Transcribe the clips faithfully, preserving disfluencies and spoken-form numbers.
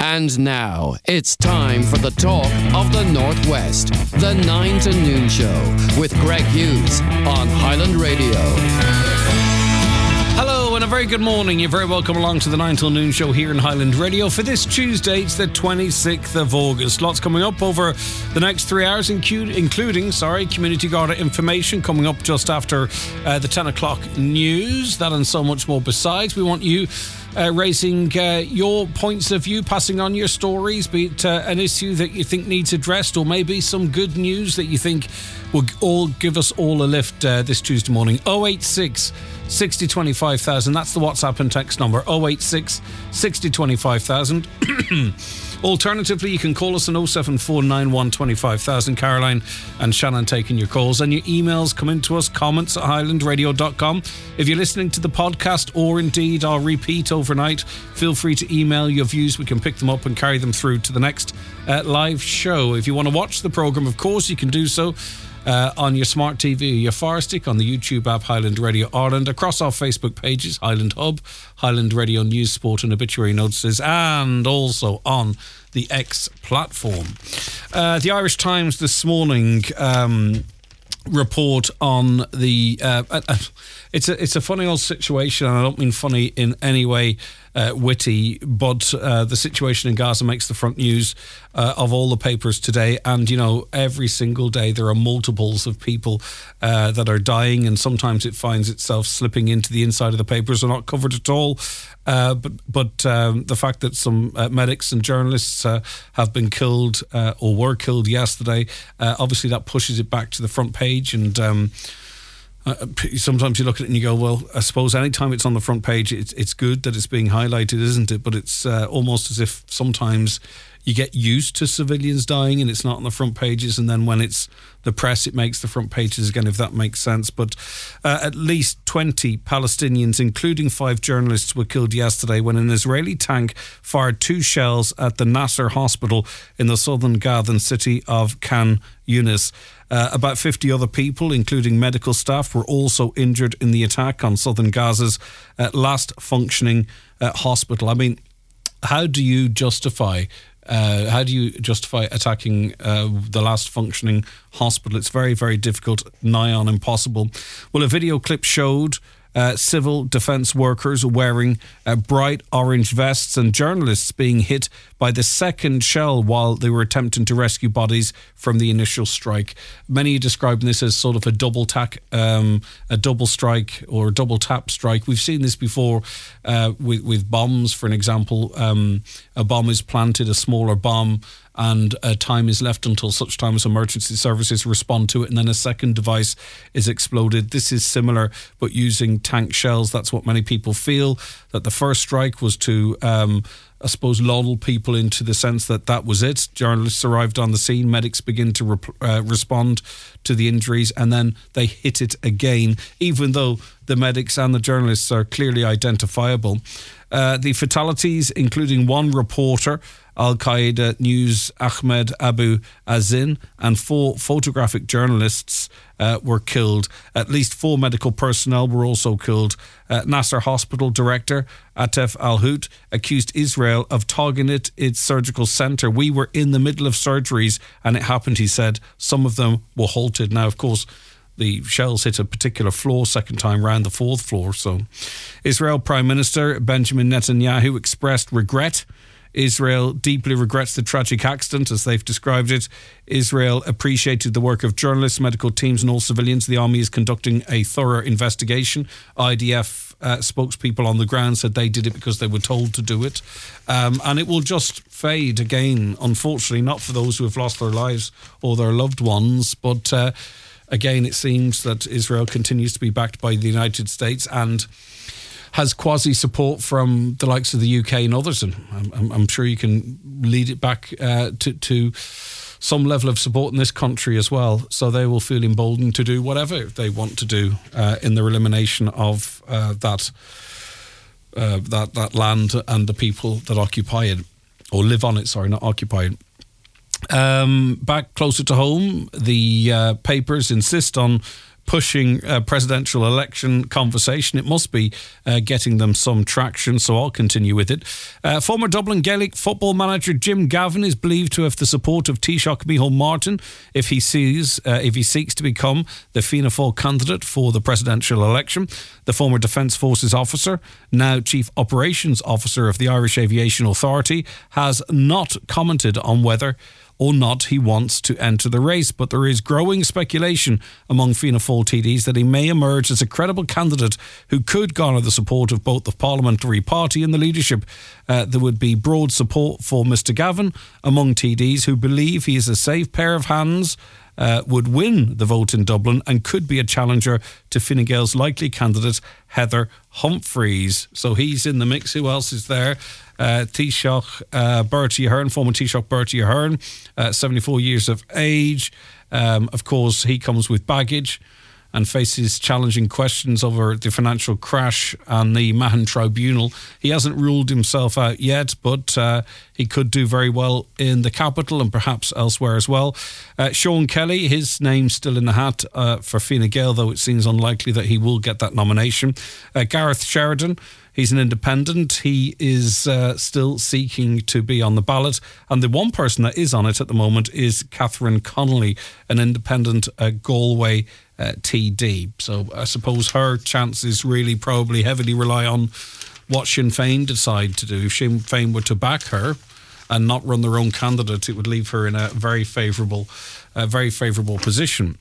And now, it's time for the talk of the Northwest. The nine to noon Show with Greg Hughes on Highland Radio. Hello and a very good morning. You're very welcome along to the nine till noon Show here in Highland Radio for this Tuesday. It's the twenty-sixth of August. Lots coming up over the next three hours, incu- including, sorry, Community Garda information coming up just after uh, the ten o'clock news. That and so much more besides. We want you Uh, raising uh, your points of view, passing on your stories, be it uh, an issue that you think needs addressed or maybe some good news that you think will all give us all a lift uh, this Tuesday morning. oh eight six, six oh, twenty-five thousand. That's the WhatsApp and text number. oh eight six, six oh, twenty-five thousand. Alternatively, you can call us on oh seven four nine one, two five thousand. Caroline and Shannon taking your calls, and your emails come in to us, comments at highland radio dot com. If you're listening to the podcast or indeed our repeat overnight, feel free to email your views. We can pick them up and carry them through to the next uh, live show. If you want to watch the programme, of course, you can do so Uh, on your smart T V, your Fire Stick, on the YouTube app Highland Radio Ireland, across our Facebook pages, Highland Hub, Highland Radio News, Sport and Obituary Notices, and also on the X platform. Uh, the Irish Times this morning um, report on the uh, uh, it's a it's a funny old situation, and I don't mean funny in any way uh, witty, but uh, the situation in Gaza makes the front news uh, of all the papers today. And you know, every single day there are multiples of people uh, that are dying, and sometimes it finds itself slipping into the inside of the papers. Are not covered at all. Uh, but but um, the fact that some uh, medics and journalists uh, have been killed uh, or were killed yesterday, uh, obviously that pushes it back to the front page. And um, uh, sometimes you look at it and you go, well, I suppose anytime it's on the front page, it's it's good that it's being highlighted, isn't it? But it's uh, almost as if sometimes you get used to civilians dying and it's not on the front pages, and then when it's the press, it makes the front pages again, if that makes sense. But uh, at least twenty Palestinians, including five journalists, were killed yesterday when an Israeli tank fired two shells at the Nasser hospital in the southern Gaza city of Khan Yunis. Uh, about fifty other people, including medical staff, were also injured in the attack on southern Gaza's uh, last functioning uh, hospital. I mean, how do you justify Uh, how do you justify attacking uh, the last functioning hospital? It's very, very difficult, nigh on impossible. Well, a video clip showed uh, civil defence workers wearing uh, bright orange vests and journalists being hit by the second shell while they were attempting to rescue bodies from the initial strike. Many describe this as sort of a double tack, um, a double strike or a double tap strike. We've seen this before uh, with, with bombs, for an example. Um, a bomb is planted, a smaller bomb, and uh, time is left until such time as emergency services respond to it, and then a second device is exploded. This is similar, but using tank shells. That's what many people feel, that the first strike was to um, I suppose, lull people into the sense that that was it. Journalists arrived on the scene, medics begin to rep- uh, respond to the injuries, and then they hit it again, even though the medics and the journalists are clearly identifiable. Uh, the fatalities, including one reporter, Al-Qaeda News Ahmed Abu Azin, and four photographic journalists uh, were killed. At least four medical personnel were also killed. Uh, Nasser Hospital director Atef Al-Hout accused Israel of targeting its surgical centre. We were in the middle of surgeries and it happened, he said. Some of them were halted. Now, of course, the shells hit a particular floor, second time round, the fourth floor. So, Israel Prime Minister Benjamin Netanyahu expressed regret. Israel deeply regrets the tragic accident, as they've described it. Israel appreciated the work of journalists, medical teams and all civilians. The army is conducting a thorough investigation. I D F uh, spokespeople on the ground said they did it because they were told to do it. Um, and it will just fade again, unfortunately, not for those who have lost their lives or their loved ones, but uh, again, it seems that Israel continues to be backed by the United States and has quasi-support from the likes of the U K and others. And I'm, I'm sure you can lead it back uh, to, to some level of support in this country as well. So they will feel emboldened to do whatever they want to do uh, in their elimination of uh, that, uh, that that land and the people that occupy it, or live on it, sorry, not occupy it. Um, back closer to home, the uh, papers insist on pushing a presidential election conversation. It must be uh, getting them some traction, so I'll continue with it. Uh, former Dublin Gaelic football manager Jim Gavin is believed to have the support of Taoiseach Micheál Martin if he sees uh, if he seeks to become the Fianna Fáil candidate for the presidential election. The former Defence Forces officer, now Chief Operations Officer of the Irish Aviation Authority, has not commented on whether or not he wants to enter the race, but there is growing speculation among Fianna Fáil T Ds that he may emerge as a credible candidate who could garner the support of both the parliamentary party and the leadership. Uh, there would be broad support for Mister Gavin among T Ds who believe he is a safe pair of hands, uh, would win the vote in Dublin and could be a challenger to Fine Gael's likely candidate, Heather Humphreys. So he's in the mix. Who else is there? Uh, Taoiseach uh, Bertie Ahern, former Taoiseach Bertie Ahern, uh, seventy-four years of age. Um, of course, he comes with baggage and faces challenging questions over the financial crash and the Mahon Tribunal. He hasn't ruled himself out yet, but uh, he could do very well in the capital and perhaps elsewhere as well. Uh, Sean Kelly, his name's still in the hat uh, for Fine Gael, though it seems unlikely that he will get that nomination. Uh, Gareth Sheridan, he's an independent. He is uh, still seeking to be on the ballot. And the one person that is on it at the moment is Catherine Connolly, an independent uh, Galway uh, T D. So I suppose her chances really probably heavily rely on what Sinn Féin decide to do. If Sinn Féin were to back her and not run their own candidate, it would leave her in a very favourable, uh, very favourable position.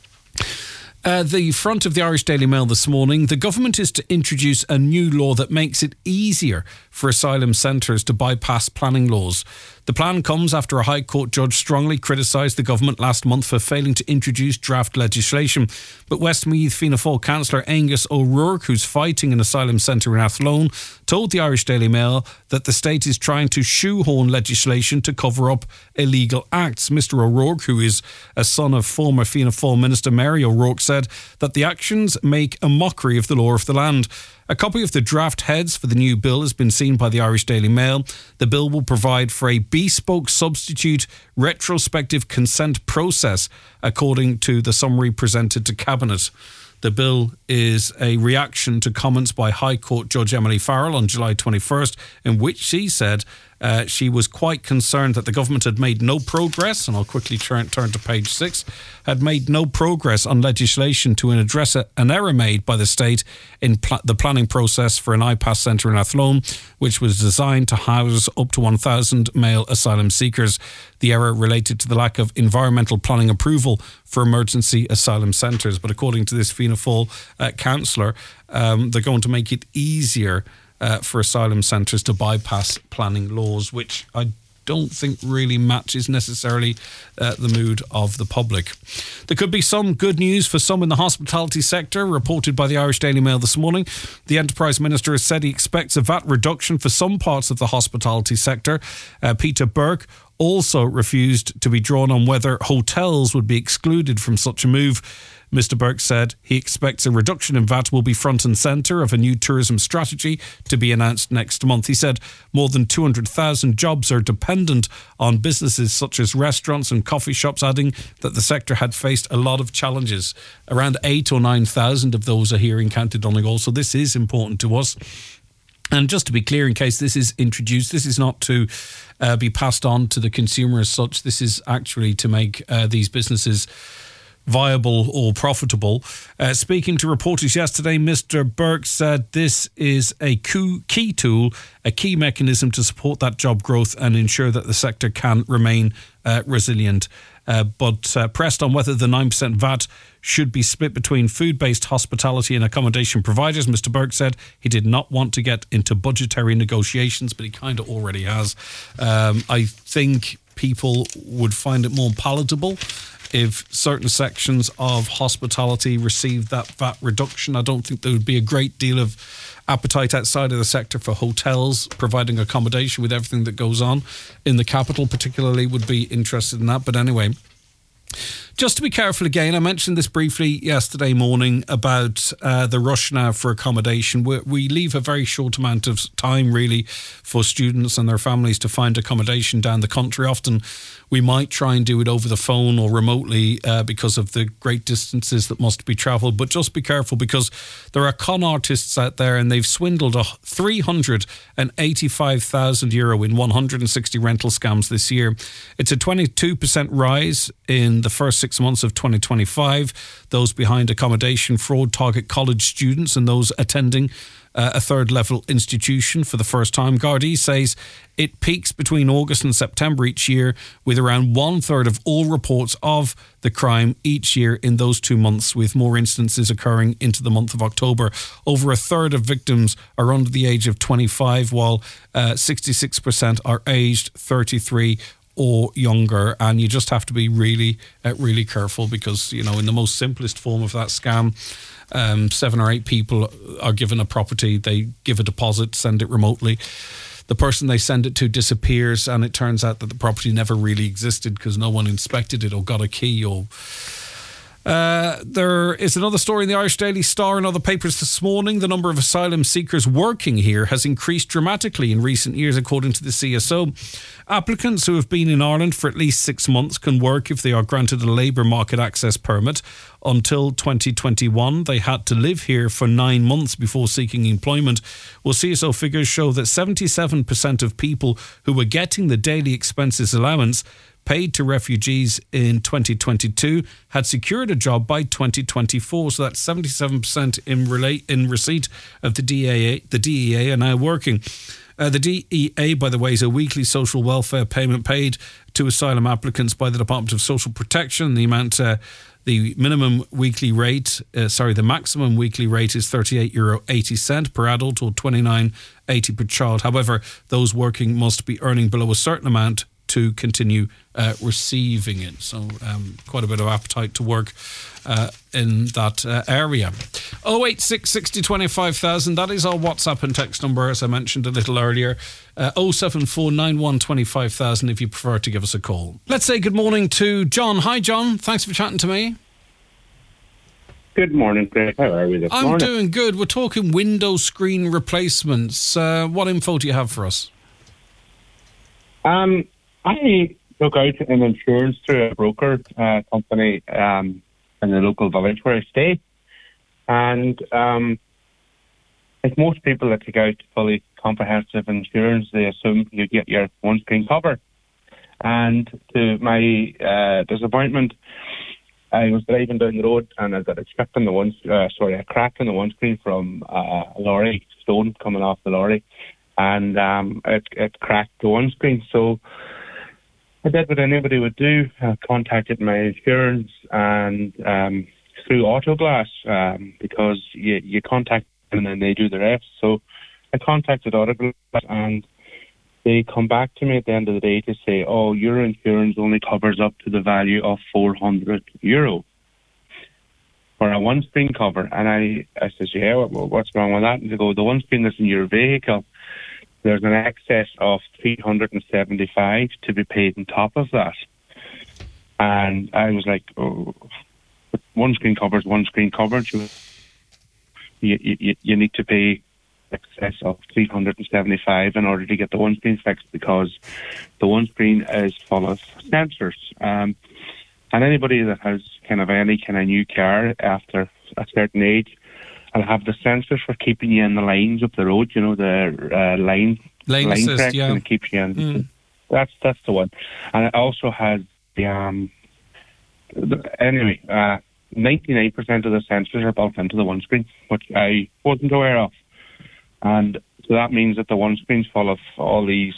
Uh, the front of the Irish Daily Mail this morning, the government is to introduce a new law that makes it easier for asylum centres to bypass planning laws. The plan comes after a High Court judge strongly criticised the government last month for failing to introduce draft legislation. But Westmeath Fianna Fáil councillor Angus O'Rourke, who's fighting an asylum centre in Athlone, told the Irish Daily Mail that the state is trying to shoehorn legislation to cover up illegal acts. Mister O'Rourke, who is a son of former Fianna Fáil Minister Mary O'Rourke, said that the actions make a mockery of the law of the land. A copy of the draft heads for the new bill has been seen by the Irish Daily Mail. The bill will provide for a bespoke substitute retrospective consent process, according to the summary presented to Cabinet. The bill is a reaction to comments by High Court Judge Emily Farrell on July twenty-first, in which she said uh, she was quite concerned that the government had made no progress, and I'll quickly turn, turn to page six, had made no progress on legislation to address a, an error made by the state in pl- the planning process for an I PAS centre in Athlone, which was designed to house up to one thousand male asylum seekers. The error related to the lack of environmental planning approval for emergency asylum centres. But according to this Fianna Fáil uh, councillor, um, they're going to make it easier uh, for asylum centres to bypass planning laws, which I don't think really matches necessarily uh, the mood of the public. There could be some good news for some in the hospitality sector, reported by the Irish Daily Mail this morning. The Enterprise Minister has said he expects a V A T reduction for some parts of the hospitality sector. Uh, Peter Burke also refused to be drawn on whether hotels would be excluded from such a move. Mister Burke said he expects a reduction in V A T will be front and centre of a new tourism strategy to be announced next month. He said more than two hundred thousand jobs are dependent on businesses such as restaurants and coffee shops, adding that the sector had faced a lot of challenges. Around eight or nine thousand of those are here in County Donegal, so this is important to us. And just to be clear, in case this is introduced, this is not to uh, be passed on to the consumer as such. This is actually to make uh, these businesses viable or profitable. Uh, speaking to reporters yesterday, Mister Burke said this is a key tool, a key mechanism to support that job growth and ensure that the sector can remain uh, resilient. Uh, but uh, pressed on whether the nine percent V A T should be split between food-based hospitality and accommodation providers, Mister Burke said he did not want to get into budgetary negotiations, but he kind of already has. Um, I think people would find it more palatable if certain sections of hospitality received that V A T reduction. I don't think there would be a great deal of appetite outside of the sector for hotels providing accommodation with everything that goes on in the capital, particularly, would be interested in that. But anyway, Just to be careful again, I mentioned this briefly yesterday morning about uh, the rush now for accommodation. We, we leave a very short amount of time, really, for students and their families to find accommodation down the country. Often we might try and do it over the phone or remotely uh, because of the great distances that must be travelled. But just be careful, because there are con artists out there and they've swindled a three hundred eighty-five thousand euro in one hundred sixty rental scams this year. It's a twenty-two percent rise in the first six months of twenty twenty-five. Those behind accommodation fraud target college students and those attending Uh, a third level institution for the first time. Gardaí says it peaks between August and September each year, with around one third of all reports of the crime each year in those two months, with more instances occurring into the month of October. Over a third of victims are under the age of twenty-five, while uh, sixty-six percent are aged thirty-three or younger. And you just have to be really, uh, really careful, because, you know, in the most simplest form of that scam, Um, seven or eight people are given a property, they give a deposit, send it remotely. The person they send it to disappears, and it turns out that the property never really existed because no one inspected it or got a key. Or uh, there is another story in the Irish Daily Star and other papers this morning. The number of asylum seekers working here has increased dramatically in recent years, according to the C S O. Applicants who have been in Ireland for at least six months can work if they are granted a labour market access permit. Until twenty twenty-one, they had to live here for nine months before seeking employment. Well, C S O figures show that seventy-seven percent of people who were getting the daily expenses allowance paid to refugees in twenty twenty-two had secured a job by twenty twenty-four. So that's seventy-seven percent in relate in receipt of the D E A. The D E A are now working. Uh, the D E A, by the way, is a weekly social welfare payment paid to asylum applicants by the Department of Social Protection. The amount, uh, the minimum weekly rate, uh, sorry, the maximum weekly rate is thirty-eight euro eighty per adult or twenty-nine eighty per child. However, those working must be earning below a certain amount to continue uh, receiving it. So um, quite a bit of appetite to work uh, in that uh, area. oh eight six sixty twenty-five thousand, that is our WhatsApp and text number, as I mentioned a little earlier. Uh, oh seven four nine one twenty-five thousand if you prefer to give us a call. Let's say good morning to John. Hi, John. Thanks for chatting to me. Good morning, Greg. How are we this I'm morning? doing good. We're talking window screen replacements. Uh, what info do you have for us? Um, I took out an insurance through a broker uh, company um, in the local village where I stay. And um, like most people that take out fully comprehensive insurance, they assume you get your one-screen cover. And to my uh, disappointment, I was driving down the road and I got a chip in the one, uh, sorry, a crack in the windscreen from uh, a lorry, stone coming off the lorry, and um, it, it cracked the windscreen. So I did what anybody would do. I contacted my insurance and um, through Autoglass um, because you, you contact them and then they do the rest. So I contacted Autoglass and they come back to me at the end of the day to say, oh, your insurance only covers up to the value of four hundred euro for a one-screen cover. And I, I says, yeah, what, what's wrong with that? And they go, the one-screen that's in your vehicle, there's an excess of three hundred seventy-five to be paid on top of that. And I was like, oh, one-screen coverage, one-screen coverage. You, you, you need to pay excess of three hundred seventy-five in order to get the one screen fixed, because the one screen is full of sensors. Um, and anybody that has kind of any kind of new car after a certain age will have the sensors for keeping you in the lines of the road, you know, the uh, line, Lane line assist, correction yeah. that keeps you in. Mm. That's, that's the one. And it also has the, um, the anyway, uh, ninety-nine percent of the sensors are built into the one screen, which I wasn't aware of. And so that means that the one screen's full of all these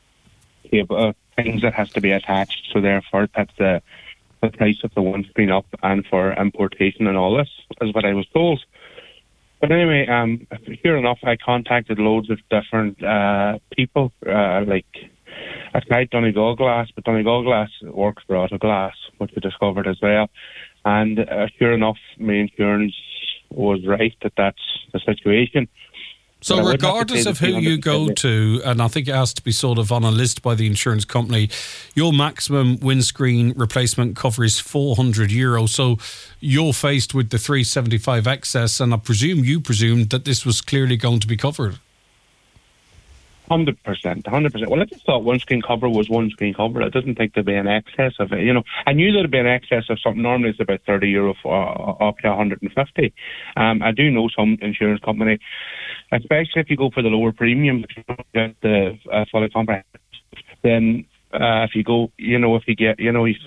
uh, things that has to be attached. So therefore, it puts the, the price of the one screen up, and for importation and all this, is what I was told. But anyway, um, sure enough, I contacted loads of different uh, people. Uh, like, I tried Donegal Glass, but Donegal Glass works for Autoglass, which I discovered as well. And uh, sure enough, my insurance was right that that's the situation. So But I would have to regardless pay of the who you go three hundred to, and I think it has to be sort of on a list by the insurance company, your maximum windscreen replacement cover is four hundred euro. So you're faced with the three seventy-five excess, and I presume you presumed that this was clearly going to be covered. one hundred percent, one hundred percent. Well, I just thought one screen cover was one screen cover. I didn't think there'd be an excess of it. You know, I knew there'd be an excess of something. Normally it's about thirty euro for, uh, up to one hundred fifty. Um, I do know some insurance company, especially if you go for the lower premium, if you don't get the uh, fully comprehensive, then uh, if you go, you know, if you get, you know, you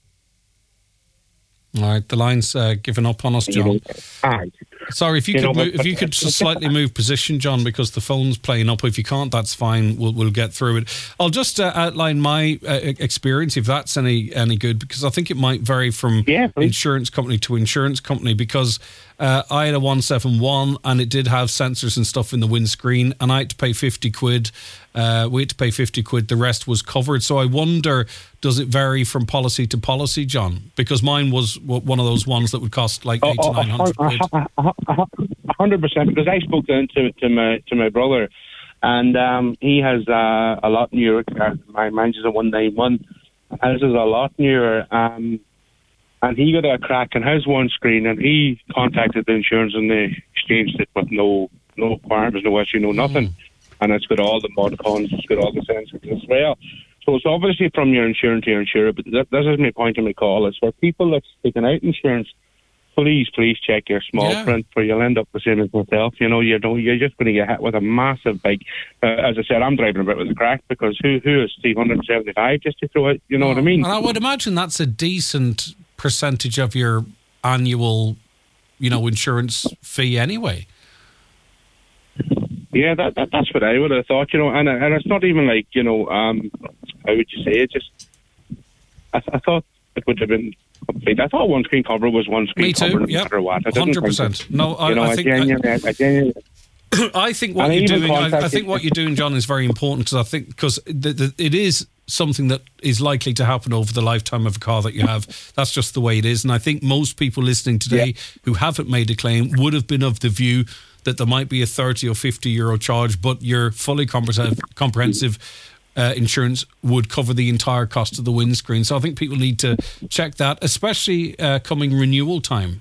All right, the line's uh, given up on us, John. You know, aye. Sorry, if you, You could know, move, but- if you could just slightly move position, John, because the phone's playing up. If you can't, that's fine. We'll we'll get through it. I'll just uh, outline my uh, experience, if that's any any good, because I think it might vary from Yeah, please. insurance company to insurance company. Because uh, I had a one seven one, and it did have sensors and stuff in the windscreen, and I had to pay fifty quid. Uh, we had to pay fifty quid. The rest was covered. So I wonder, does it vary from policy to policy, John? Because mine was w- one of those ones that would cost like eight to nine hundred quid. A hundred percent, because I spoke to, to to my to my brother, and um, he has uh, a lot newer car. My mine's is a one nine one. His is a lot newer, um, and he got a crack in his one screen, and he contacted the insurance, and they exchanged it with no no requirements, no issue, no nothing, and it's got all the mod cons, it's got all the sensors as well. So it's obviously from your insurance to your insurer, but that, this is my point of my call. It's for people that's taking out insurance. Please, please check your small Yeah. print, or you'll end up the same as myself. You know, you don't, you're just going to get hit with a massive big. Uh, as I said, I'm driving a bit with a crack because who who is three hundred seventy-five just to throw it? You know what I mean? And I would imagine that's a decent percentage of your annual, you know, insurance fee anyway. Yeah, that, that that's what I would have thought. You know, and and it's not even like, you know, um, how would you say it? Just I, I thought it would have been complete. I thought one screen cover was one screen Me too, cover, no yep. matter what. I didn't one hundred think percent. it- No, I, you know, I I think... genuinely, I, I genuinely, I think what And I you're even doing, I, I contacted- think what you're doing, John, is very important because I think because the, the, it is something that is likely to happen over the lifetime of a car that you have. That's just the way it is, and I think most people listening today Yeah. who haven't made a claim would have been of the view that there might be a thirty or fifty euro charge, but your fully comprehensive, comprehensive uh, insurance would cover the entire cost of the windscreen. So I think people need to check that, especially uh, coming renewal time.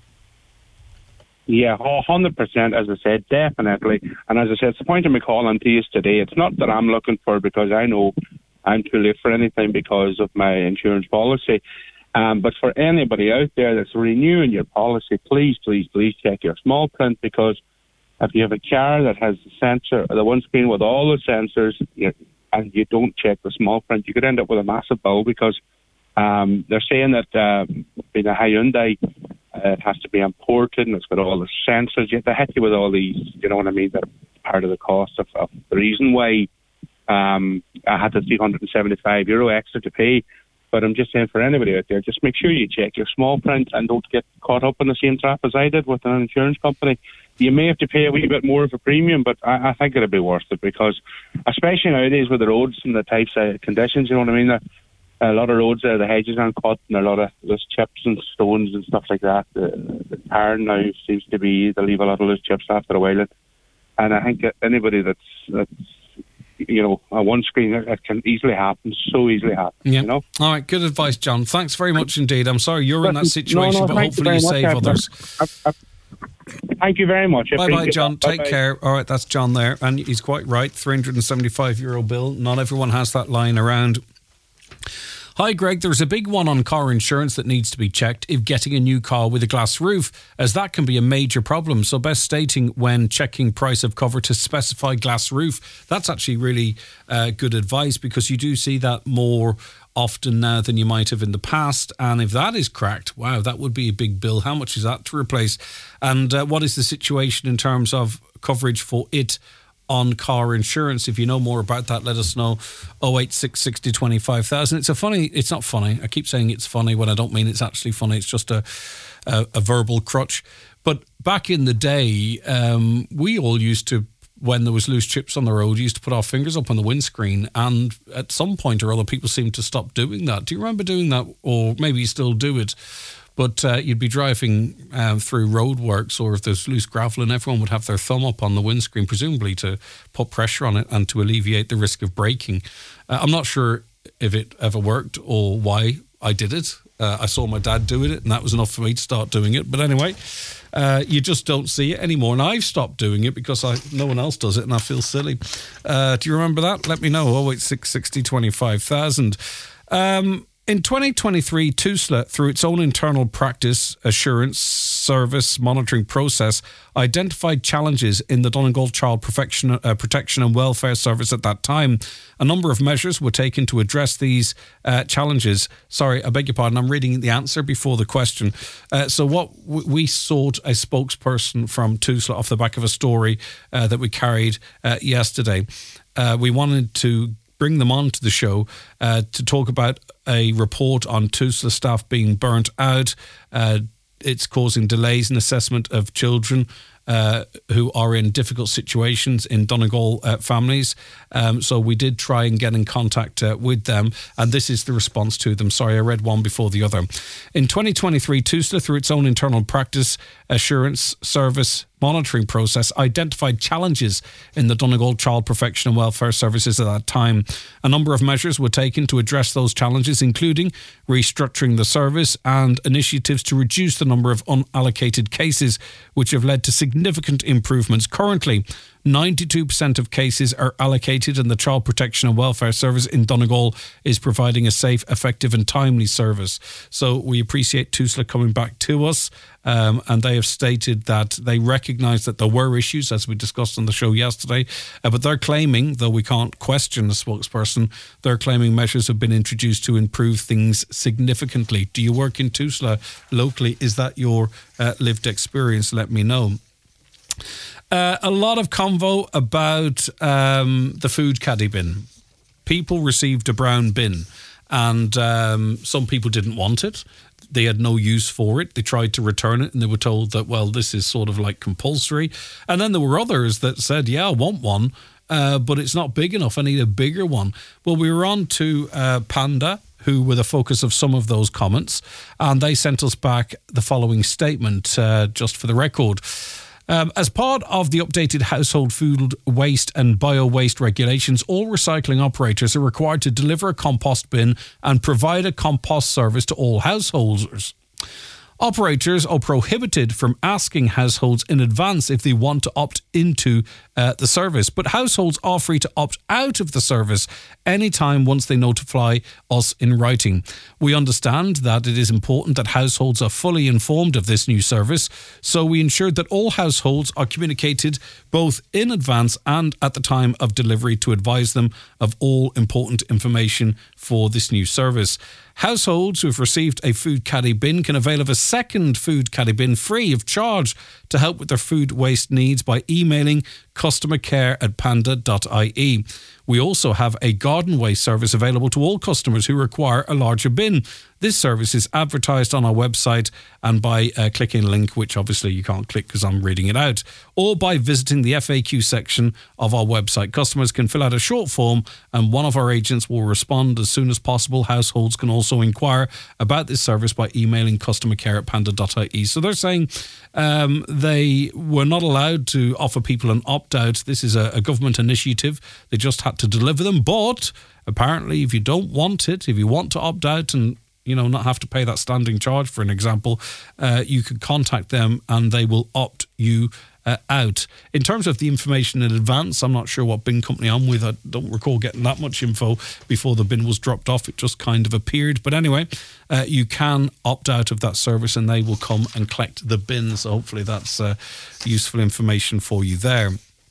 Yeah, one hundred percent, as I said, definitely. And as I said, it's the point of my call on to you today. It's not that I'm looking for, because I know I'm too late for anything because of my insurance policy. Um, but for anybody out there that's renewing your policy, please, please, please check your small print, because if you have a car that has the sensor, the one screen with all the sensors, you, and you don't check the small print, you could end up with a massive bill, because um, they're saying that uh, being a Hyundai, uh, it has to be imported and it's got all the sensors. You have to hit you with all these, you know what I mean? That's part of the cost of, of the reason why um, I had the three hundred seventy-five euro extra to pay. But I'm just saying, for anybody out there, just make sure you check your small print and don't get caught up in the same trap as I did with an insurance company. You may have to pay a wee bit more of a premium, but I, I think it'll be worth it, because especially nowadays with the roads and the types of conditions, you know what I mean? There, a lot of roads, uh, the hedges aren't cut, and a lot of loose chips and stones and stuff like that. The, the tar now seems to be, they leave a lot of loose chips after a while. And I think that anybody that's, that's you know, a one screen, it can easily happen, so easily happen, Yeah. you know? All right, good advice, John. Thanks very much indeed. I'm sorry you're in that Listen, situation, no, no, but thank hopefully you, very save much. others. I, I, thank you very much. I Bye bye, appreciate John. that. Take Bye-bye. care. All right, that's John there. And he's quite right. three hundred seventy-five euro bill. Not everyone has that lying around. Hi, Greg. There's a big one on car insurance that needs to be checked if getting a new car with a glass roof, as that can be a major problem. So best stating when checking price of cover to specify glass roof. That's actually really uh, good advice, because you do see that more often now than you might have in the past. And if that is cracked, wow, that would be a big bill. How much is that to replace? And uh, what is the situation in terms of coverage for it on car insurance? If you know more about that, let us know. oh eight six sixty twenty-five thousand. It's a funny, it's not funny. I keep saying it's funny when I don't mean it's actually funny. It's just a a, a verbal crutch. But back in the day, um, we all used to, when there was loose chips on the road, used to put our fingers up on the windscreen, and at some point or other people seemed to stop doing that. Do you remember doing that? Or maybe you still do it. But uh, you'd be driving um, through roadworks, or if there's loose gravel, and everyone would have their thumb up on the windscreen, presumably to put pressure on it and to alleviate the risk of braking. Uh, I'm not sure if it ever worked or why I did it. Uh, I saw my dad doing it, and that was enough for me to start doing it. But anyway, uh, you just don't see it anymore. And I've stopped doing it because I no one else does it, and I feel silly. Uh, do you remember that? Let me know. oh eight six, sixty, twenty-five thousand. Um, in twenty twenty-three, TUSLA, through its own internal practice assurance service monitoring process, identified challenges in the Donegal Child Protection, uh, Protection and Welfare Service at that time. A number of measures were taken to address these uh, challenges. Sorry, I beg your pardon, I'm reading the answer before the question. Uh, so what w- we sought a spokesperson from TUSLA off the back of a story uh, that we carried uh, yesterday. Uh, we wanted to bring them on to the show uh, to talk about a report on TUSLA staff being burnt out. Uh, it's causing delays in assessment of children uh, who are in difficult situations in Donegal uh, families. Um, so we did try and get in contact uh, with them, and this is the response to them. Sorry, I read one before the other. In twenty twenty-three, TUSLA, through its own internal practice assurance service monitoring process, identified challenges in the Donegal Child Protection and Welfare Services at that time. A number of measures were taken to address those challenges, including restructuring the service and initiatives to reduce the number of unallocated cases, which have led to significant improvements. Currently, ninety-two percent of cases are allocated, and the Child Protection and Welfare Service in Donegal is providing a safe, effective and timely service. So we appreciate TUSLA coming back to us, um, and they have stated that they recognise that there were issues, as we discussed on the show yesterday, uh, but they're claiming, though we can't question the spokesperson, they're claiming measures have been introduced to improve things significantly. Do you work in TUSLA locally? Is that your uh, lived experience? Let me know. Uh, a lot of convo about um, the food caddy bin. People received a brown bin, and um, some people didn't want it. They had no use for it. They tried to return it, and they were told that, well, this is sort of like compulsory. And then there were others that said, yeah, I want one, uh, but it's not big enough. I need a bigger one. Well, we were on to uh, Panda, who were the focus of some of those comments, and they sent us back the following statement, uh, just for the record. Um, as part of the updated household food waste and bio-waste regulations, all recycling operators are required to deliver a compost bin and provide a compost service to all householders. Operators are prohibited from asking households in advance if they want to opt into uh, the service, but households are free to opt out of the service anytime once they notify us in writing. We understand that it is important that households are fully informed of this new service, so we ensured that all households are communicated both in advance and at the time of delivery to advise them of all important information for this new service. Households who have received a food caddy bin can avail of a second food caddy bin free of charge to help with their food waste needs by emailing customer care at panda dot I E. We also have a garden waste service available to all customers who require a larger bin. This service is advertised on our website and by uh, clicking a link, which obviously you can't click because I'm reading it out, or by visiting the F A Q section of our website. Customers can fill out a short form and one of our agents will respond as soon as possible. Households can also inquire about this service by emailing customer care at panda dot I E. So they're saying um, they were not allowed to offer people an opt-out. This is a, a government initiative. They just had to deliver them. But apparently, if you don't want it, if you want to opt out and you know, not have to pay that standing charge, for an example, uh, you can contact them and they will opt you uh, out. In terms of the information in advance, I'm not sure what bin company I'm with. I don't recall getting that much info before the bin was dropped off. It just kind of appeared. But anyway, uh, you can opt out of that service and they will come and collect the bin. So hopefully that's uh, useful information for you there.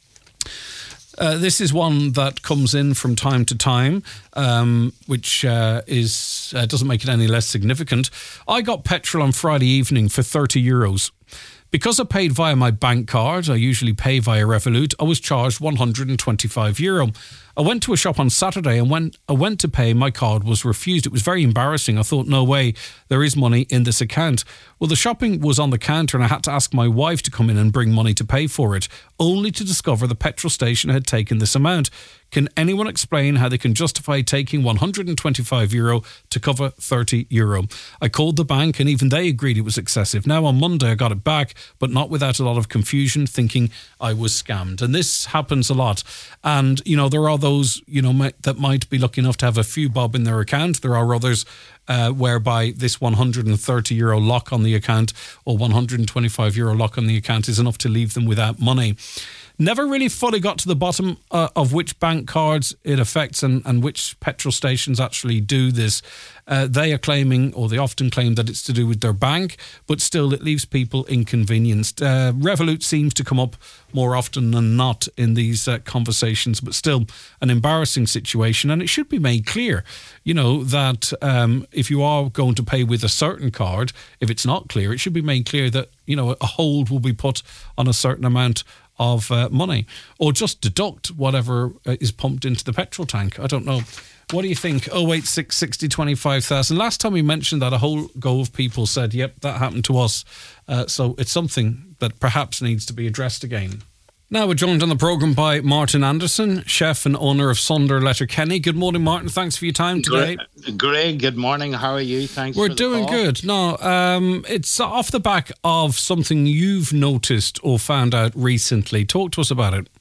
Uh, this is one that comes in from time to time, um, which uh, is uh, doesn't make it any less significant. I got petrol on Friday evening for thirty euros. Because I paid via my bank card, I usually pay via Revolut, I was charged one hundred twenty-five euro. I went to a shop on Saturday and when I went to pay, my card was refused. It was very embarrassing. I thought, no way, there is money in this account. Well, the shopping was on the counter and I had to ask my wife to come in and bring money to pay for it, only to discover the petrol station had taken this amount. Can anyone explain how they can justify taking one hundred twenty-five euro to cover thirty euro? I called the bank and even they agreed it was excessive. Now on Monday I got it back, but not without a lot of confusion, thinking I was scammed. And this happens a lot. And, you know, there are those, you know, that might be lucky enough to have a few bob in their account. There are others uh, whereby this one hundred thirty euro lock on the account or one hundred twenty-five euro lock on the account is enough to leave them without money. Never really fully got to the bottom uh, of which bank cards it affects and, and which petrol stations actually do this. Uh, they are claiming, or they often claim, that it's to do with their bank, but still it leaves people inconvenienced. Uh, Revolut seems to come up more often than not in these uh, conversations, but still an embarrassing situation. And it should be made clear, you know, that um, if you are going to pay with a certain card, if it's not clear, it should be made clear that, you know, a hold will be put on a certain amount of uh, money, or just deduct whatever uh, is pumped into the petrol tank. I don't know. What do you think? oh eight six, sixty, twenty-five thousand. Last time we mentioned that, a whole go of people said, yep, that happened to us. Uh, so it's something that perhaps needs to be addressed again. Now we're joined on the programme by Martin Anderson, chef and owner of Sunder Letterkenny. Good morning, Martin. Thanks for your time today. Greg, good morning. How are you? Thanks We're for the doing call. good. No, um, it's off the back of something you've noticed or found out recently. Talk to us about it.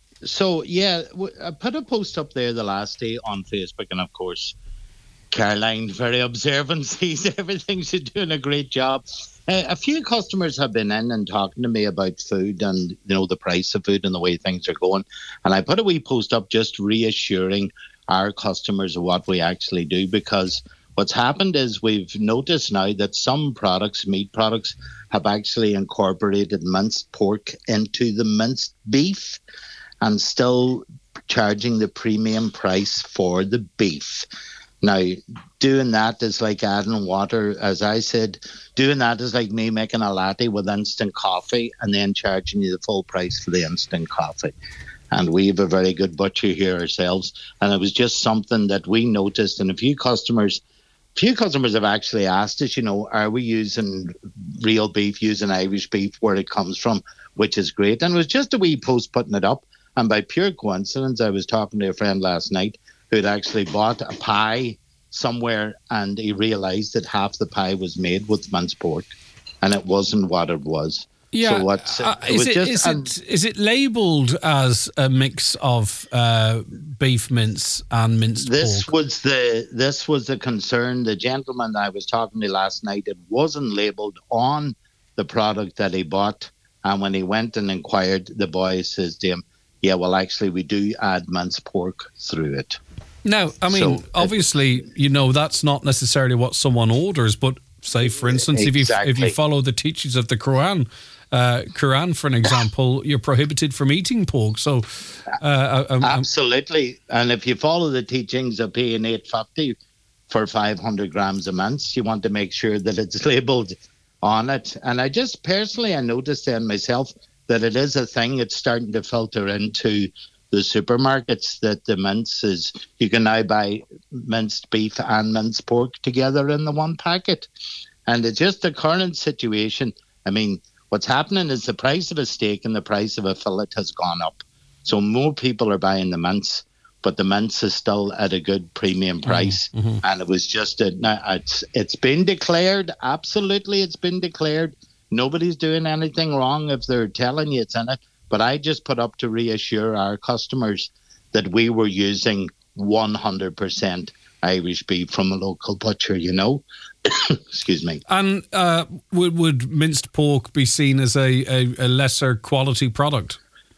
So, yeah, I put a post up there the last day on Facebook, and of course, Caroline, very observant, sees everything. She's doing a great job. Uh, a few customers have been in and talking to me about food and, you know, the price of food and the way things are going. And I put a wee post up just reassuring our customers of what we actually do, because what's happened is we've noticed now that some products, meat products, have actually incorporated minced pork into the minced beef and still charging the premium price for the beef. Now, doing that is like adding water. As I said, doing that is like me making a latte with instant coffee and then charging you the full price for the instant coffee. And we have a very good butcher here ourselves. And it was just something that we noticed. And a few customers, few customers have actually asked us, you know, are we using real beef, using Irish beef, where it comes from, which is great. And it was just a wee post putting it up. And by pure coincidence, I was talking to a friend last night who had actually bought a pie somewhere, and he realised that half the pie was made with minced pork, and it wasn't what it was. Yeah, so what's, uh, it is, was it, just, is, um, it, is it labelled as a mix of uh, beef mince and minced this pork? was the this was the concern. The gentleman I was talking to last night, it wasn't labelled on the product that he bought, and when he went and inquired, the boy says to him, yeah, well, actually, we do add minced pork through it. Now, I mean, So, obviously, you know, that's not necessarily what someone orders, but say, for instance, Exactly. if you if you follow the teachings of the Quran, uh, Quran, for an example, you're prohibited from eating pork. So, uh, um, Absolutely. And if you follow the teachings of paying eight fifty for five hundred grams a month, you want to make sure that it's labelled on it. And I just personally, I noticed then myself that it is a thing. It's starting to filter into the supermarkets, that the mince is, you can now buy minced beef and minced pork together in the one packet. And it's just the current situation. I mean, what's happening is the price of a steak and the price of a fillet has gone up. So more people are buying the mince, but the mince is still at a good premium price. Mm-hmm. And it was just, a, it's, it's been declared, absolutely it's been declared. Nobody's doing anything wrong if they're telling you it's in it. But I just put up to reassure our customers that we were using one hundred percent Irish beef from a local butcher, you know. Excuse me. And uh, would, would minced pork be seen as a, a, a lesser quality product?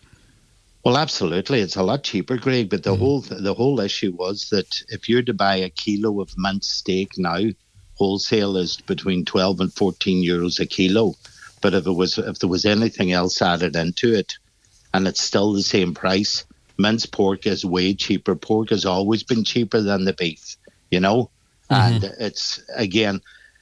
Well, absolutely. It's a lot cheaper, Greg. But the mm. whole the whole issue was that if you're to buy a kilo of minced steak now, wholesale is between twelve and fourteen euros a kilo. But if it was if there was anything else added into it, and it's still the same price, minced pork is way cheaper. Pork has always been cheaper than the beef, you know. Mm-hmm. And it's, again,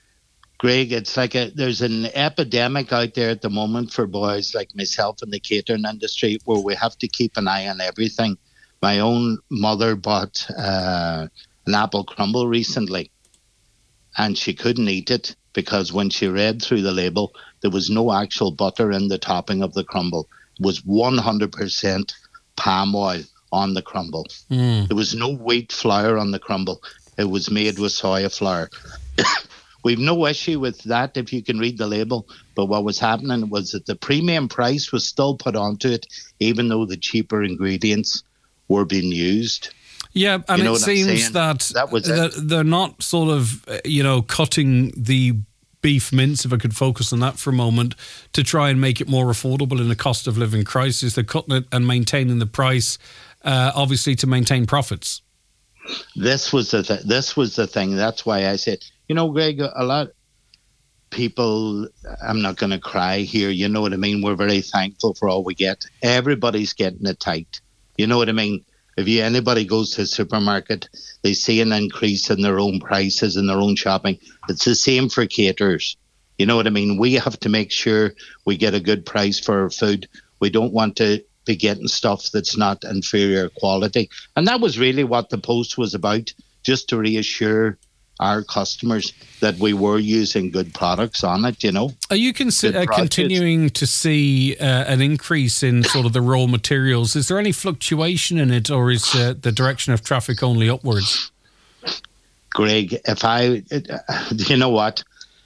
Greg, it's like a, there's an epidemic out there at the moment for boys like myself in the catering industry, where we have to keep an eye on everything. My own mother bought uh, an apple crumble recently, and she couldn't eat it because when she read through the label, there was no actual butter in the topping of the crumble. It was one hundred percent palm oil on the crumble. Mm. There was no wheat flour on the crumble. It was made with soya flour. We've no issue with that if you can read the label, but what was happening was that the premium price was still put onto it, even though the cheaper ingredients were being used. Yeah, and you know it seems that, that was that they're not sort of, you know, cutting the beef mince, if I could focus on that for a moment, to try and make it more affordable in a cost of living crisis. They're cutting it and maintaining the price, uh, obviously to maintain profits. This was the th- this was the thing. That's why I said, you know, Greg, a lot of people, I'm not going to cry here, you know what I mean? We're very thankful for all we get. Everybody's getting it tight. You know what I mean? If you anybody goes to a supermarket, they see an increase in their own prices and their own shopping. It's the same for caterers. You know what I mean? We have to make sure we get a good price for our food. We don't want to be getting stuff that's not inferior quality. And that was really what the post was about, just to reassure our customers that we were using good products on it, you know. Are you consi- uh, continuing to see uh, an increase in sort of the raw materials? Is there any fluctuation in it, or is uh, the direction of traffic only upwards? Greg, if I, it, uh, you know what?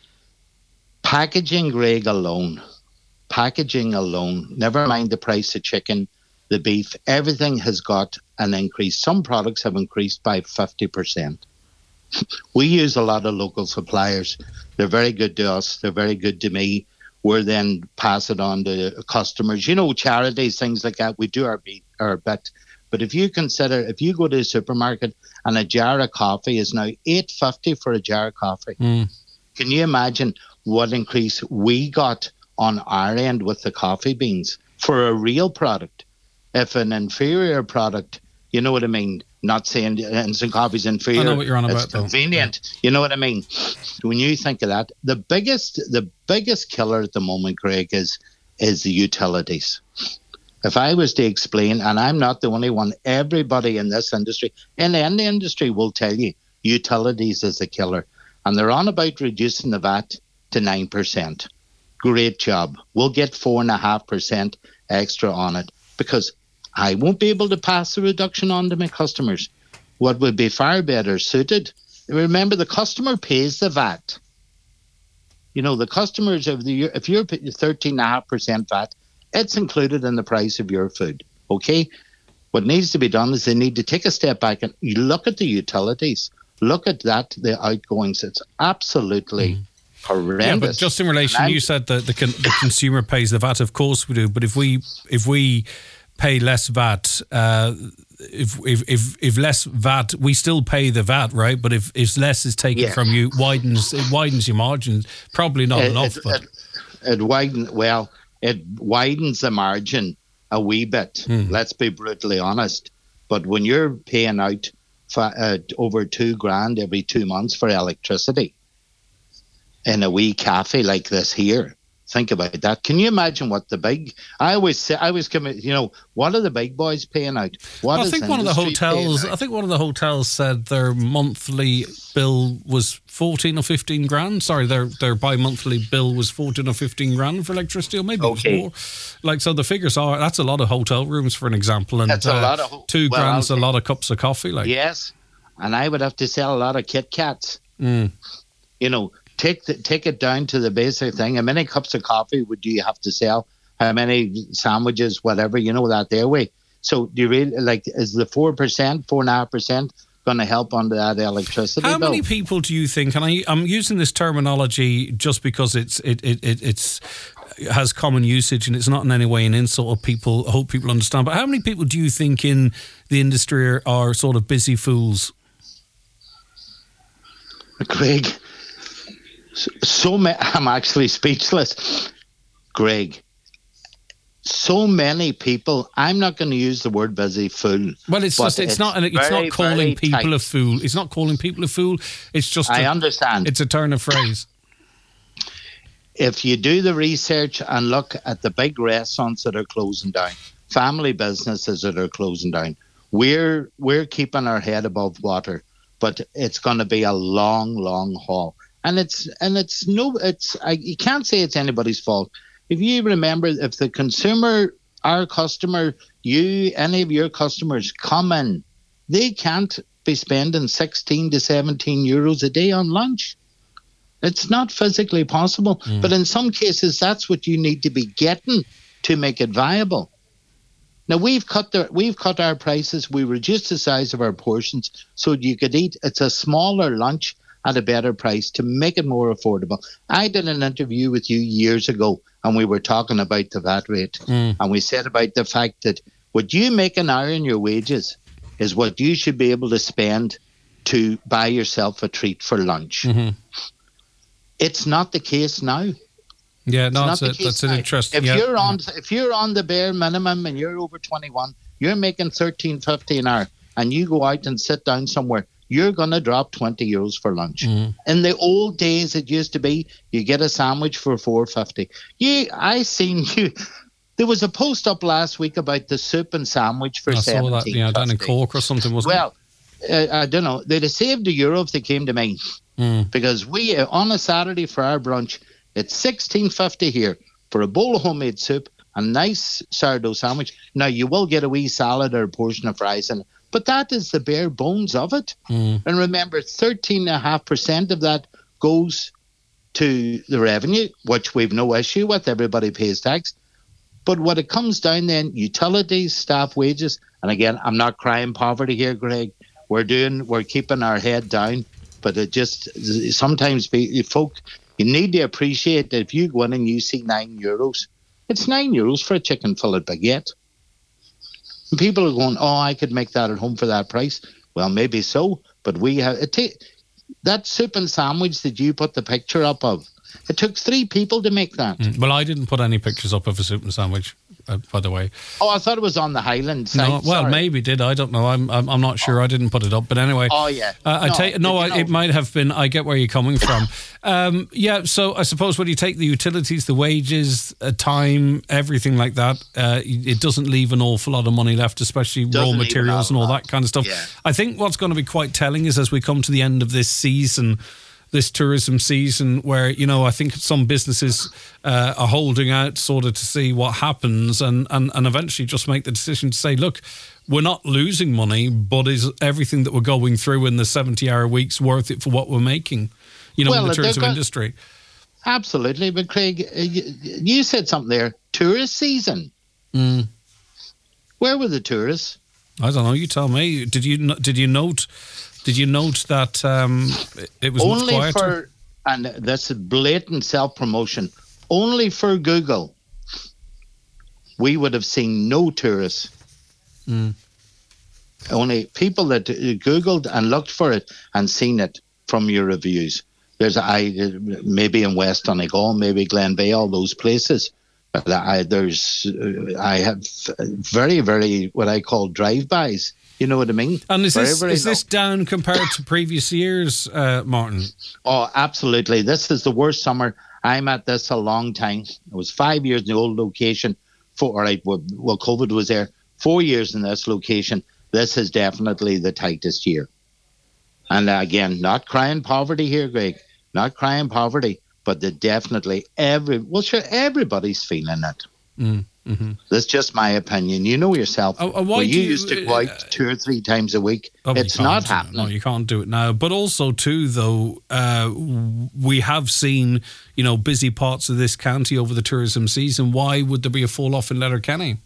Packaging, Greg, alone, packaging alone, never mind the price of chicken, the beef, everything has got an increase. Some products have increased by fifty percent. We use a lot of local suppliers. They're very good to us. They're very good to me. We're then pass it on to customers. You know, charities, things like that. We do our bit, our bit. But if you consider, if you go to a supermarket and a jar of coffee is now eight fifty for a jar of coffee, mm. Can you imagine what increase we got on our end with the coffee beans for a real product? If an inferior product, you know what I mean? Not saying instant coffee's inferior. I know what you're on about, it's convenient. Though. You know what I mean? When you think of that, the biggest the biggest killer at the moment, Greg, is is the utilities. If I was to explain, and I'm not the only one, everybody in this industry, in any industry will tell you, utilities is the killer. And they're on about reducing the V A T to nine percent. Great job. We'll get four point five percent extra on it because I won't be able to pass the reduction on to my customers. What would be far better suited, remember the customer pays the V A T. You know, the customers of the if you're thirteen point five percent V A T, it's included in the price of your food. Okay? What needs to be done is they need to take a step back and you look at the utilities. Look at that, the outgoings. It's absolutely mm. horrendous. Yeah, but just in relation, you said that the, con- the consumer pays the V A T. Of course we do. But if we if we pay less V A T, uh, if, if if if less V A T, we still pay the V A T, right? But if, if less is taken yeah. from you, widens it widens your margins. Probably not it, enough. It, but it, it widens well. It widens the margin a wee bit. Mm. Let's be brutally honest. But when you're paying out for, uh, over two grand every two months for electricity in a wee cafe like this here. Think about that. Can you imagine what the big? I always say, I always come. You know, what are the big boys paying out? What I think one of the hotels. I think one of the hotels said their monthly bill was fourteen or fifteen grand. Sorry, their their bi-monthly bill was fourteen or fifteen grand for electricity, or maybe okay. it was more. Like so, the figures are that's a lot of hotel rooms for an example, and that's a uh, lot of ho- two well, grand's a lot of cups of coffee. Like yes, and I would have to sell a lot of Kit Kats. Mm. You know. Take the, take it down to the basic thing. How many cups of coffee would you have to sell? How many sandwiches, whatever, you know, that their way. So do you really, like, is the four percent, four point five percent going to help on that electricity How bill? many people do you think, and I, I'm using this terminology just because it's it, it, it it's it has common usage and it's not in any way an insult of people, I hope people understand, but how many people do you think in the industry are, are sort of busy fools? Craig... So many, I'm actually speechless, Greg. So many people. I'm not going to use the word busy fool. Well, it's just it's, it's not it's very, not calling people tight. a fool. It's not calling people a fool. It's just I a, understand. It's a turn of phrase. If you do the research and look at the big restaurants that are closing down, family businesses that are closing down, we're we're keeping our head above water, but it's going to be a long, long haul. And it's and it's no, it's I, you can't say it's anybody's fault. If you remember, if the consumer, our customer, you, any of your customers come in, they can't be spending sixteen to seventeen euros a day on lunch. It's not physically possible. Mm. But in some cases, that's what you need to be getting to make it viable. Now, we've cut the, we've cut our prices. We reduced the size of our portions so you could eat. It's a smaller lunch at a better price to make it more affordable. I did an interview with you years ago, and we were talking about the V A T rate. Mm. And we said about the fact that what you make an hour in your wages is what you should be able to spend to buy yourself a treat for lunch. Mm-hmm. It's not the case now. Yeah, no, it's that's, a, that's an interesting. If yeah, you're on, yeah. if you're on the bare minimum and you're over twenty-one, you're making thirteen fifty an hour, and you go out and sit down somewhere, you're going to drop twenty euros for lunch. Mm. In the old days, it used to be you get a sandwich for four fifty. You, I seen you. There was a post up last week about the soup and sandwich for seventeen. I saw that, yeah, down in Cork or something, wasn't well, it? Well, uh, I don't know. They'd have saved a euro if they came to me. Mm. Because we, uh, on a Saturday for our brunch, it's sixteen fifty here for a bowl of homemade soup, a nice sourdough sandwich. Now, you will get a wee salad or a portion of fries in it, but that is the bare bones of it. Mm. And remember, thirteen point five percent of that goes to the revenue, which we've no issue with. Everybody pays tax. But what it comes down then, utilities, staff wages, and again, I'm not crying poverty here, Greg. We're doing, we're keeping our head down. But it just, sometimes be, folk, you need to appreciate that if you go in and you see nine euros, it's nine euros for a chicken fillet baguette. And people are going, oh, I could make that at home for that price. Well, maybe so, but we have, it ta- that soup and sandwich that you put the picture up of, it took three people to make that. Mm, well, I didn't put any pictures up of a soup and sandwich, uh, by the way. Oh, I thought it was on the Highland site. No, well, Sorry. maybe did. I don't know. I'm I'm, I'm not sure. I didn't put it up. But anyway. Oh, yeah. Uh, I no, take, no I, know? it might have been. I get where you're coming from. um, yeah, so I suppose when you take the utilities, the wages, uh, time, everything like that, uh, it doesn't leave an awful lot of money left, especially doesn't raw materials and all that kind of stuff. Yeah. I think what's going to be quite telling is as we come to the end of this season, this tourism season, where, you know, I think some businesses uh, are holding out sort of to see what happens and, and, and eventually just make the decision to say, look, we're not losing money, but is everything that we're going through in the seventy-hour weeks worth it for what we're making, you know, well, in the tourism got, industry? Absolutely. But Craig, you, you said something there, tourist season. Mm. Where were the tourists? I don't know. You tell me. Did you did you note... Did you note that um, it was only much quieter? For, and that's blatant self-promotion, only for Google, we would have seen no tourists. Mm. Only people that Googled and looked for it and seen it from your reviews. There's I maybe in West Donegal, maybe Glenveigh, all those places. But I, there's I have very, very what I call drive-bys. You know what I mean? And is very, this very is this down compared to previous years, uh, Martin? Oh, absolutely. This is the worst summer. I'm at this a long time. It was five years in the old location. Four, right, well, well, COVID was there. Four years in this location. This is definitely the tightest year. And uh, again, not crying poverty here, Greg. Not crying poverty, but the definitely every well, sure, everybody's feeling it. Mm. Mm-hmm. That's just my opinion. You know yourself. Uh, why you, you used to go out uh, two or three times a week. Oh, it's not happening. No, you can't do it now. But also, too, though, uh, we have seen, you know, busy parts of this county over the tourism season. Why would there be a fall off in Letterkenny?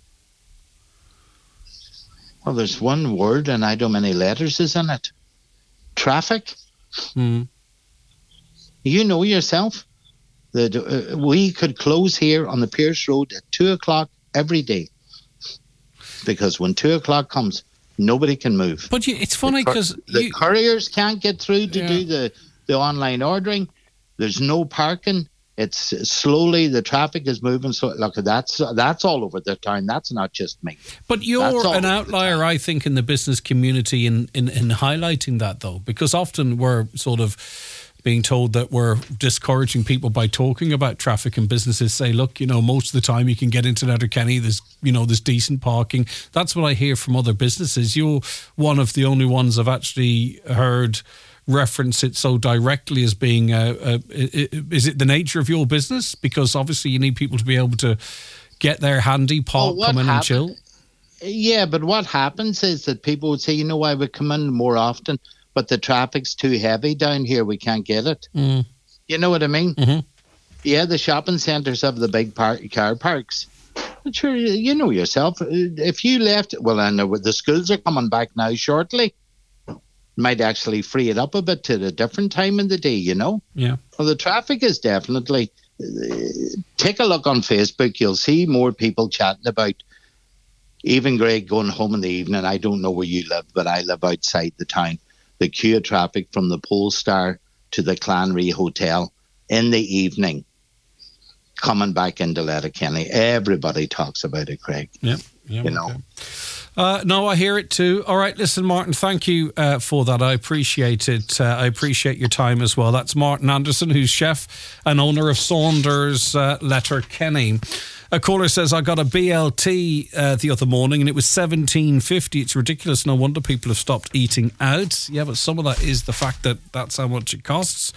Well, there's one word, and I don't know many letters is in it. Traffic. Mm. You know yourself. That uh, we could close here on the Pierce Road at two o'clock every day, because when two o'clock comes, nobody can move. But you, it's funny because the, cur- the couriers can't get through to yeah. do the, the online ordering. There's no parking. It's slowly the traffic is moving. So look, that's that's all over the town. That's not just me. But you're an outlier, I think, in the business community in, in in highlighting that, though, because often we're sort of being told that we're discouraging people by talking about traffic, and businesses say, look, you know, most of the time you can get into Letterkenny, there's, you know, there's decent parking. That's what I hear from other businesses. You're one of the only ones I've actually heard reference it so directly as being, a, a, is it the nature of your business? Because obviously you need people to be able to get their handy, park, well, come in happened, and chill. Yeah, but what happens is that people would say, you know, I would come in more often, but the traffic's too heavy down here. We can't get it. Mm. You know what I mean? Mm-hmm. Yeah, the shopping centres have the big park, car parks. But sure, you know yourself. If you left, well, I know the schools are coming back now shortly. Might actually free it up a bit to a different time in the day, you know? Yeah. Well, the traffic is definitely... Uh, take a look on Facebook. You'll see more people chatting about, even Greg, going home in the evening. I don't know where you live, but I live outside the town. The queue of traffic from the Polestar to the Clanry Hotel in the evening, coming back into Letterkenny. Everybody talks about it, Craig. Yeah, yeah, you okay. know. Uh, no, I hear it too. All right, listen, Martin, thank you uh, for that. I appreciate it. Uh, I appreciate your time as well. That's Martin Anderson, who's chef and owner of Saunders uh, Letterkenny. A caller says, I got a B L T uh, the other morning and it was seventeen fifty. It's ridiculous. No wonder people have stopped eating out. Yeah, but some of that is the fact that that's how much it costs.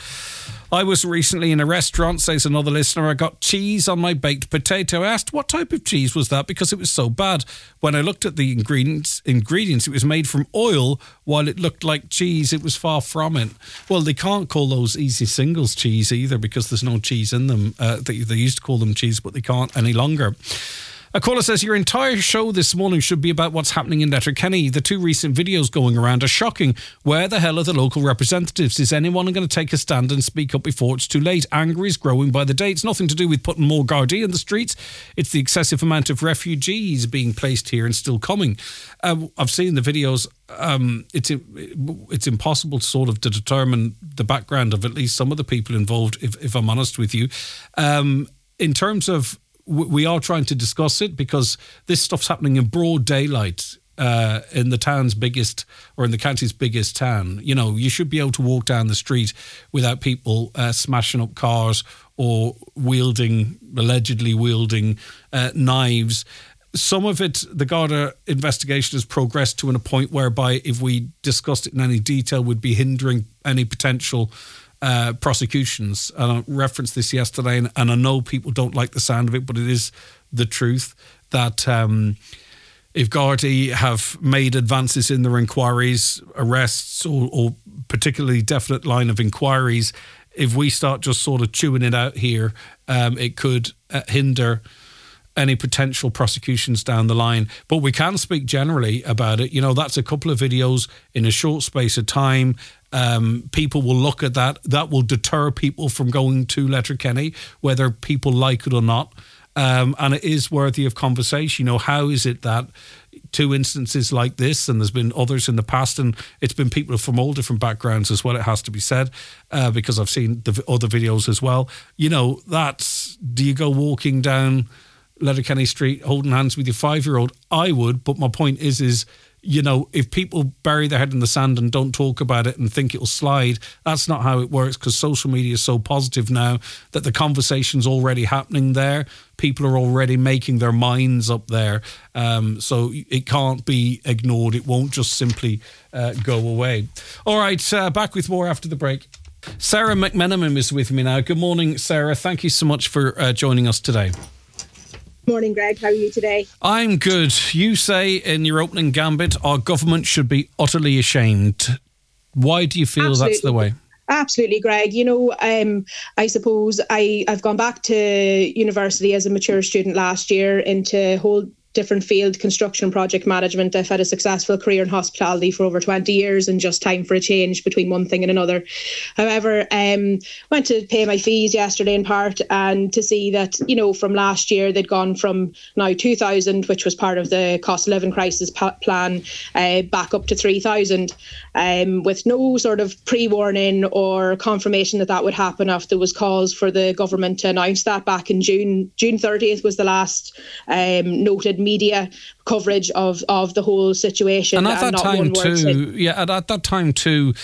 I was recently in a restaurant, says another listener. I got cheese on my baked potato. I asked what type of cheese was that because it was so bad. When I looked at the ingredients, ingredients, it was made from oil. While it looked like cheese, it was far from it. Well, they can't call those Easy Singles cheese either because there's no cheese in them. Uh, they, they used to call them cheese, but they can't any longer. A caller says, your entire show this morning should be about what's happening in Letterkenny. The two recent videos going around are shocking. Where the hell are the local representatives? Is anyone going to take a stand and speak up before it's too late? Anger is growing by the day. It's nothing to do with putting more Gardaí in the streets. It's the excessive amount of refugees being placed here and still coming. Uh, I've seen the videos. Um, it's it's impossible to sort of to determine the background of at least some of the people involved, if, if I'm honest with you. Um, in terms of we are trying to discuss it because this stuff's happening in broad daylight uh, in the town's biggest or in the county's biggest town. You know, you should be able to walk down the street without people uh, smashing up cars or wielding, allegedly wielding uh, knives. Some of it, the Garda investigation has progressed to a point whereby if we discussed it in any detail would be hindering any potential Uh, prosecutions. And I referenced this yesterday, and, and I know people don't like the sound of it, but it is the truth that um, if Gardaí have made advances in their inquiries, arrests, or, or particularly definite line of inquiries, if we start just sort of chewing it out here, um, it could uh, hinder any potential prosecutions down the line. But we can speak generally about it. You know, that's a couple of videos in a short space of time. Um, people will look at that. That will deter people from going to Letterkenny, whether people like it or not. Um, and it is worthy of conversation. You know, how is it that two instances like this, and there's been others in the past, and it's been people from all different backgrounds as well, it has to be said, uh, because I've seen the other videos as well. You know, that's, do you go walking down Letterkenny Street holding hands with your five-year-old? I would, but my point is, is, you know, if people bury their head in the sand and don't talk about it and think it'll slide, that's not how it works, because social media is so positive now that the conversation's already happening there. People are already making their minds up there. Um, so it can't be ignored. It won't just simply uh, go away. All right, uh, back with more after the break. Sarah McMenamin is with me now. Good morning, Sarah. Thank you so much for uh, joining us today. Morning, Greg. How are you today? I'm good. You say in your opening gambit, our government should be utterly ashamed. Why do you feel Absolutely. That's the way? Absolutely, Greg. You know, um, I suppose I, I've gone back to university as a mature student last year into a whole different field, construction project management. I've had a successful career in hospitality for over twenty years and just time for a change between one thing and another. However, um, went to pay my fees yesterday in part, and to see that, you know, from last year they'd gone from now two thousand, which was part of the cost of living crisis pa- plan, uh, back up to three thousand, um, with no sort of pre-warning or confirmation that that would happen after there was calls for the government to announce that back in June. June thirtieth was the last um, noted media coverage of of the whole situation. And at that and not time one word too, said. yeah, at, at that time too,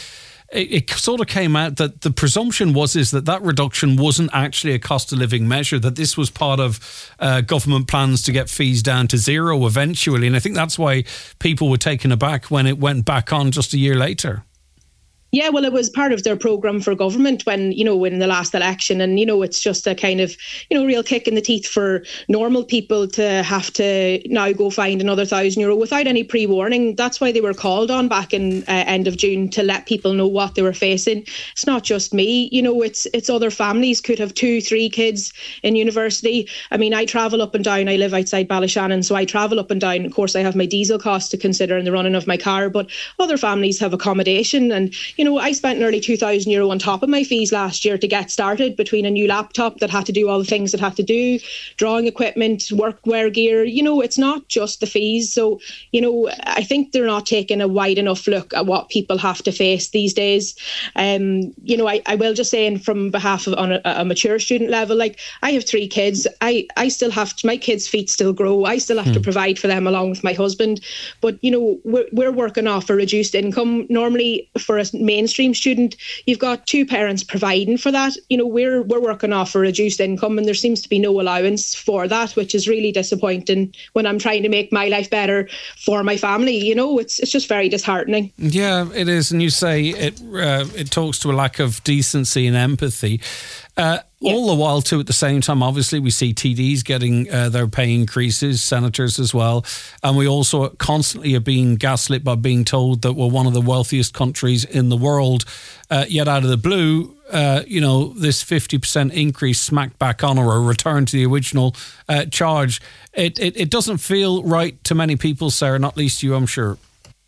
it, it sort of came out that the presumption was is that that reduction wasn't actually a cost of living measure, that this was part of uh, government plans to get fees down to zero eventually. And I think that's why people were taken aback when it went back on just a year later. Yeah, well, it was part of their programme for government when, you know, in the last election. And, you know, it's just a kind of, you know, real kick in the teeth for normal people to have to now go find another thousand euro without any pre-warning. That's why they were called on back in uh, end of June to let people know what they were facing. It's not just me, you know, it's it's other families could have two, three kids in university. I mean, I travel up and down. I live outside Ballyshannon, so I travel up and down. Of course, I have my diesel costs to consider in the running of my car, but other families have accommodation. And you know, I spent nearly two thousand euro on top of my fees last year to get started, between a new laptop that had to do all the things it had to do, drawing equipment, workwear gear. You know, it's not just the fees. So, you know, I think they're not taking a wide enough look at what people have to face these days. Um, you know, I, I will just say, and from behalf of on a, a mature student level, like I have three kids. I, I still have to, my kids' feet still grow. I still have mm. to provide for them along with my husband. But, you know, we're, we're working off a reduced income. Normally for a mainstream student, you've got two parents providing for that. You know, we're we're working off a reduced income, and there seems to be no allowance for that, which is really disappointing when I'm trying to make my life better for my family. You know, it's it's just very disheartening. Yeah, it is. And you say it uh, it talks to a lack of decency and empathy. Uh, yeah. All the while, too, at the same time, obviously, we see T Ds getting uh, their pay increases, senators as well. And we also constantly are being gaslit by being told that we're one of the wealthiest countries in the world. Uh, yet out of the blue, uh, you know, this fifty percent increase smacked back on, or a return to the original uh, charge. It, it, it doesn't feel right to many people, Sarah, not least you, I'm sure.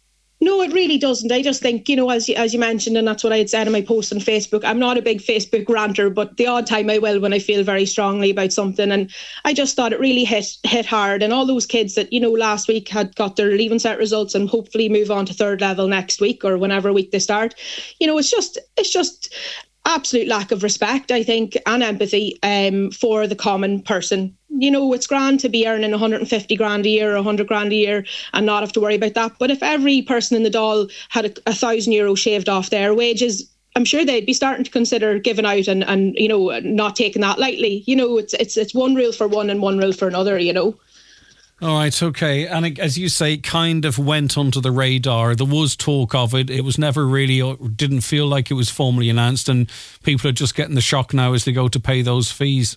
No, it really doesn't. I just think, you know, as you, as you mentioned, and that's what I had said in my post on Facebook, I'm not a big Facebook ranter, but the odd time I will when I feel very strongly about something. And I just thought it really hit hit hard. And all those kids that, you know, last week had got their Leaving Cert results and hopefully move on to third level next week or whenever week they start, you know, it's just it's just absolute lack of respect, I think, and empathy um, for the common person. You know, it's grand to be earning one hundred fifty grand a year or one hundred grand a year and not have to worry about that. But if every person in the Dáil had a, a thousand euro shaved off their wages, I'm sure they'd be starting to consider giving out and, and you know, not taking that lightly. You know, it's it's it's one rule for one and one rule for another, you know. All right, okay. And it, as you say, it kind of went under the radar. There was talk of it. It was never really, or didn't feel like it was formally announced, and people are just getting the shock now as they go to pay those fees.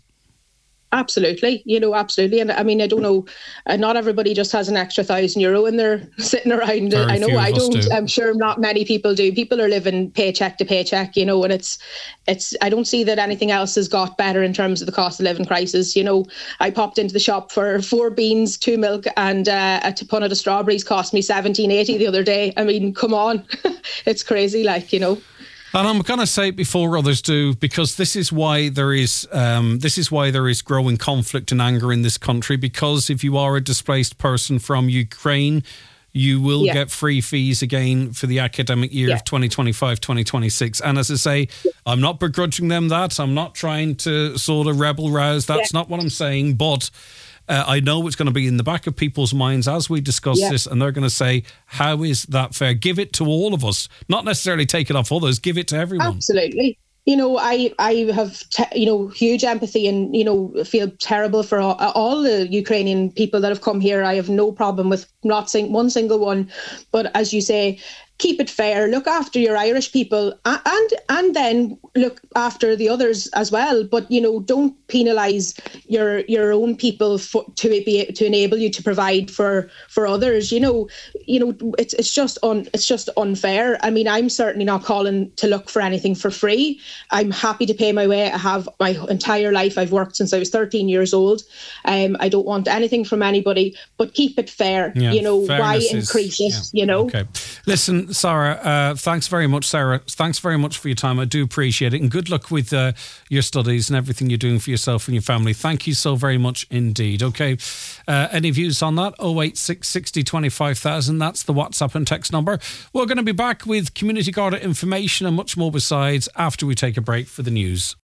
Absolutely, you know, absolutely. And I mean, I don't know, uh, not everybody just has an extra thousand euro and they're sitting around. Very I know I don't, do. I'm sure not many people do. People are living paycheck to paycheck, you know, and it's, it's, I don't see that anything else has got better in terms of the cost of living crisis. You know, I popped into the shop for four beans, two milk and uh, a punnet of strawberries cost me seventeen eighty the other day. I mean, come on, it's crazy, like, you know. And I'm going to say it before others do, because this is why there is um, this is why there is growing conflict and anger in this country. Because if you are a displaced person from Ukraine, you will yeah. get free fees again for the academic year yeah. of twenty twenty-five twenty twenty-six. And as I say, I'm not begrudging them that. I'm not trying to sort of rebel rouse. That's yeah. not what I'm saying. But Uh, I know it's going to be in the back of people's minds as we discuss yeah. this, and they're going to say, how is that fair? Give it to all of us, not necessarily take it off others, give it to everyone. Absolutely. You know, I, I have, te- you know, huge empathy and, you know, feel terrible for all, all the Ukrainian people that have come here. I have no problem with not sing- one single one. But as you say, keep it fair, look after your Irish people and and then look after the others as well. But, you know, don't penalise your your own people for, to be to enable you to provide for for others. You know, you know it's it's just un, it's just unfair. I mean, I'm certainly not calling to look for anything for free. I'm happy to pay my way. I have my entire life. I've worked since I was thirteen years old. Um, I don't want anything from anybody, but keep it fair. Yeah, you know, why increase is, it? Yeah. You know. Okay. Listen, Sarah, uh, thanks very much, Sarah. Thanks very much for your time. I do appreciate it. And good luck with uh, your studies and everything you're doing for yourself and your family. Thank you so very much indeed. Okay. Uh, any views on that? oh eight six, sixty, twenty-five thousand. That's the WhatsApp and text number. We're going to be back with Community Garda information and much more besides after we take a break for the news.